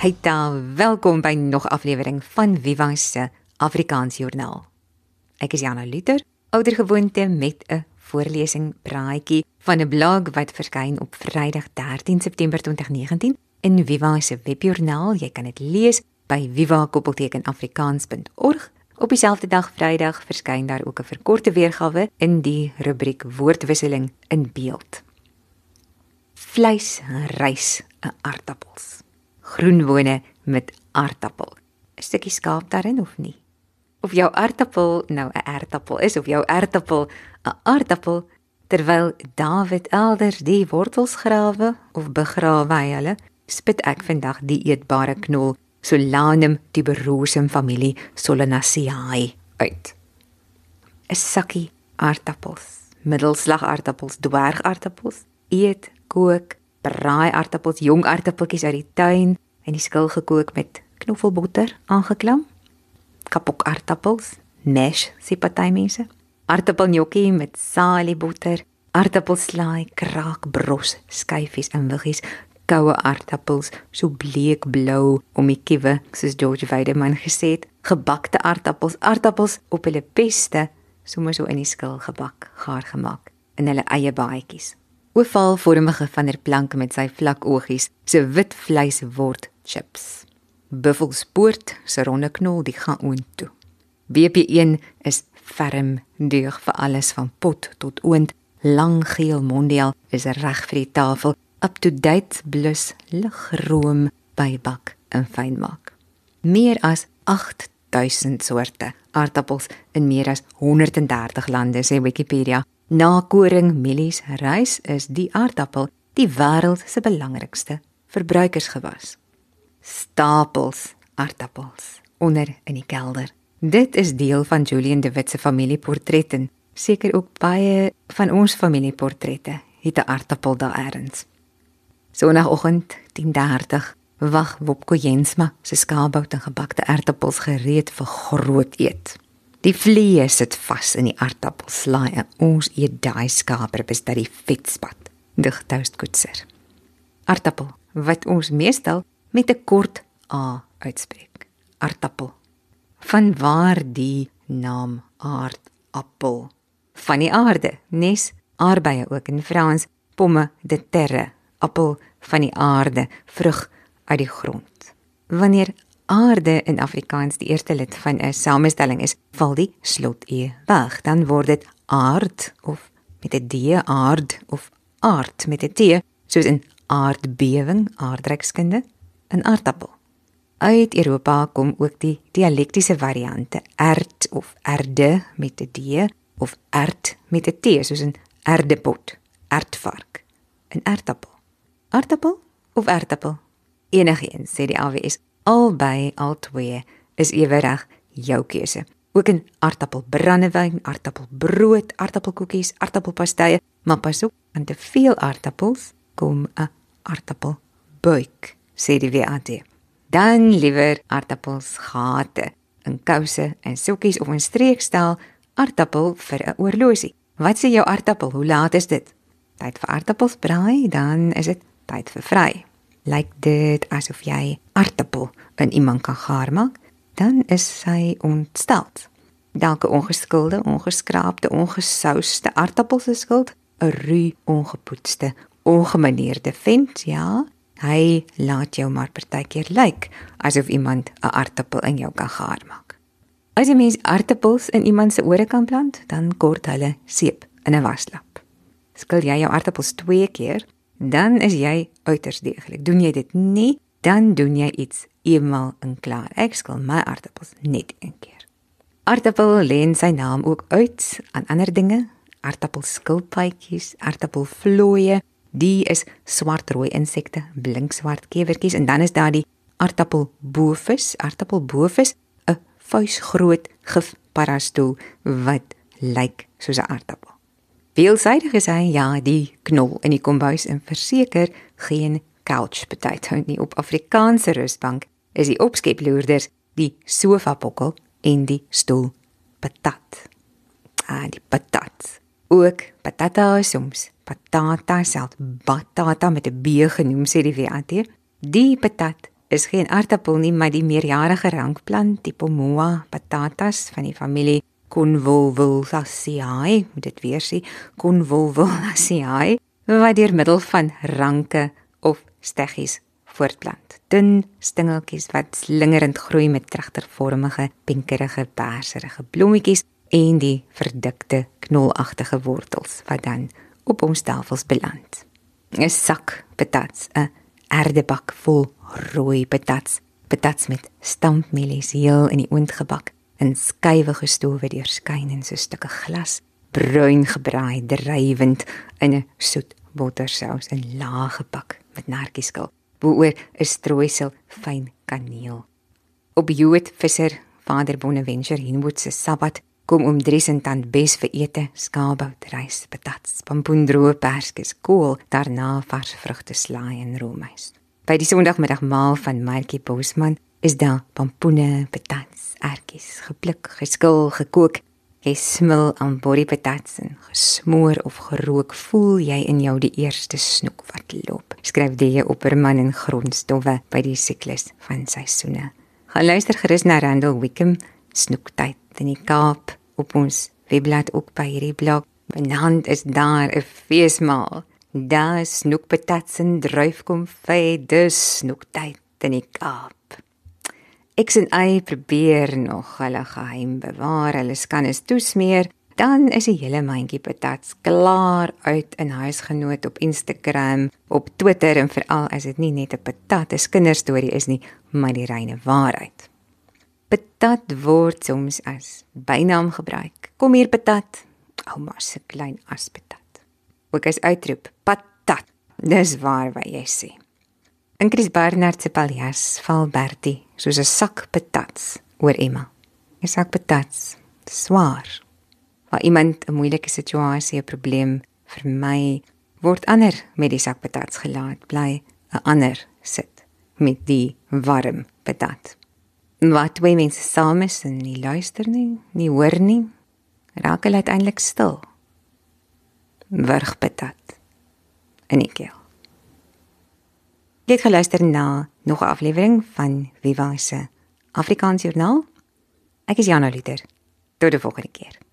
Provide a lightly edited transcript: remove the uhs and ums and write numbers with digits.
Hey daar, welkom by nog aflewering van Viva se Afrikaans Joernaal. Ek is Jana Luther, oudergewoonte met 'n voorlesing praatjie van 'n blog wat verskyn op Vrydag 13 September 2019 in Viva se webjoernaal. Jy kan dit lees by viva-afrikaans.org. Op dieselfde dag Vrydag verskyn daar ook 'n verkorte weergawe in die rubriek Woordwisseling in beeld. Vleis, rys, 'n aardappels. Groenbone met aardappel. 'n Stukkie skaap daarin of nie? Of jou aardappel nou 'n aardappel is, of jou aardappel 'n aardappel, terwyl David elders die wortels grawe of begrawe hy hulle, spit ek vandag die eetbare knol Solanum tuberosum familie Solanaceae uit. 'n Sakkie aardappels, middelslag aardappels, dwergaardappels, eet, kook, braai aardappels, jong aardappeltjies uit die tuin en die skil gekook met knoffelbotter aangeklam. Kapok aardappels, mash, sê party mense. Aardappelgnocchi met saliebotter, aardappelslaai, kraakbros, skyfies en wiggies, koue aardappels, so bleekblou om die kiewe, soos George Weideman gesê het, gebakte aardappels, aardappels op hulle beste, sommer so in die skil gebak, gaar gemaak, in hulle eie baadjies. Ovaalvormige vanderplank met sy vlak oogies, se wit vleis word chips. Buffelspoort, se ronde knol, die gaan oond toe. BP1 is ferm, deug vir alles van pot tot oond, lang geel mondial is reg vir die tafel, up-to-date blus, ligroom, bybak en fynmaak. Meer as 8000 soorte aardappels in meer as 130 lande, sê Wikipedia. Na koring, mielies, rys is die aardappel die wêreld se belangrikste verbruikersgewas. Stapels aardappels onder in die kelder. Dit is deel van Julian de Wit se familieportrette. Seker ook baie van ons familieportrette het 'n aardappel daar ergens. Sondagoggend 10:30 wag Wopko Jensma se skaapbout en gebakte aardappels gereed vir groot eet. Die vliee sit vas in die aardappelslaai en ons eet daai skaaperpes dat die vetspat, dig toastkoetser. Aardappel, wat ons meestal met 'n kort A uitspreek. Aardappel. Vanwaar die naam aardappel? Van die aarde, nes, aardbeie ook in Frans, pomme de terre, appel van die aarde, vrug uit die grond. Wanneer aarde in Afrikaans die eerste lid van 'n samestelling is, val die slot-e weg. Dan word dit aard of met 'n D, aard of aard met 'n T, soos in aardbewing, aardrykskunde, 'n aardappel. Uit Europa kom ook die dialektiese variante erd of erde met 'n D of erd met 'n T, soos in erdepot, erdvark, 'n aardappel. Aardappel of aardappel? Enigiets, sê die AWS. Albei, al twee, is ewereg jou keuse. Ook in aardappelbrandewyn, aardappelbrood, aardappelkoekies, aardappelpastye, maar pas op, aan te veel aardappels kom 'n aardappelbuik, sê die WAT. Dan liewer aardappels gate, in kouse en sokkies of in streekstel, aardappel vir 'n oorlosie. Wat sê jou aardappel? Hoe laat is dit? Tyd vir aardappels braai, dan is dit tyd vir vry. Lyk dit asof jy aardappel in iemand kan gaar maak, dan is sy ontsteld. Dalk 'n ongeskulde, ongeskraapte, ongesouste aardappel se skuld, 'n ruw, ongepoetste, ongemaneerde vent, ja, hy laat jou maar partykeer lyk asof iemand 'n aardappel in jou kan gaar maak. As 'n mens aardappels in iemand se ore kan plant, dan kort hulle seep in 'n waslap. Skil jy jou aardappels 2 keer, dan is jy uiters deeglik. Doen jy dit nie, dan doen jy iets eenmaal en klaar. Ek skil my aardappels net 1 keer. Aardappel leen sy naam ook uit aan ander dinge, aardappelskilpytjies, aardappelvlooie, die is swart-rooi insekte, blinkswart kewertjies, en dan is daar die aardappelbovis, 'n vuisgroot gifparastoel wat lyk soos 'n aardappel. Veelsidig is hy, ja, die knol in die kombuis en verseker geen couch potato nie. Op Afrikaanse rusbank is die opskeploerders die sofapokkel en die stoel patat. Die patat. Ook patata soms, patata self, batata met 'n B genoem, sê die WAT. Die patat is geen aardappel nie, maar die meerjarige rankplant, die Pomoa patatas van die familie Convolvulaceae, moet dit weer sê, Convolvulaceae, wat deur middel van ranke of steggies voortplant. Dun stingeltjies wat slingerend groei met tragtervormige, pinkerige, perserige blommetjies en die verdikte, knolagtige wortels wat dan op ons tafels beland. 'n sak patats, 'n erdebak vol rooi patats, patats met stampmielies heel in die oond gebak, in skywe gestowe deurskyn in so stukke glas, bruin gebraai, drywend in 'n soet bottersous in laag gepak met narkieskil, waaroor 'n strooisel fyn kaneel. Op Jood Visser, Vader Bonaventure Henwood se Sabbat, kom oom Dries en tant Bes vir ete, skaapbout, rys, patats, pompoendroë, perskes, kool, daarna vars vrugte, slaai en roomys. By die Sondagmiddagmaal van Markie Bosman is daar pompoene, patats, ertjies, gepluk, geskil, gekook. Jy smil aan boeriepatats en gesmoor of gerook, voel jy in jou die eerste snoek wat loop. Skryf D.J. Opperman in Grondstowwe by die siklus van seisoene. Gaan luister gerus na Randall Wickham, Snoektyd in die Kaap, op ons webblad ook by hierdie blog. Vanaand is daar 'n feesmaal. Daar is snoekpatats en druifkomfyt, dus snoektyd in die Kaap. X en Y probeer nog hulle geheim bewaar, hulle skannes toesmeer, dan is die hele mandjie patats klaar uit in huisgenoot op Instagram, op Twitter en veral as dit nie net 'n patat, 'n kinderstorie is nie, maar die reine waarheid. Patat word soms as bynaam gebruik. Kom hier patat, ouma se klein aspatat. Ook as uitroep, patat, dis waar wat jy sê. In Chris Barnard se paljas val Bertie soos 'n sak patats oor Emma. 'n Sak patats, swaar. Waar iemand 'n moeilike situasie, 'n probleem vermy, word ander met die sak patats gelaat, bly 'n ander sit met die warm patat. Wat twee mense saam is en nie luister nie hoor nie, raak hulle uiteindelik stil. Wurgpatat in die keel. Jy het geluister na nog 'n aflewering van Viva se Afrikaans Joernaal. Ek is Jana Luther. Tot die volgende keer.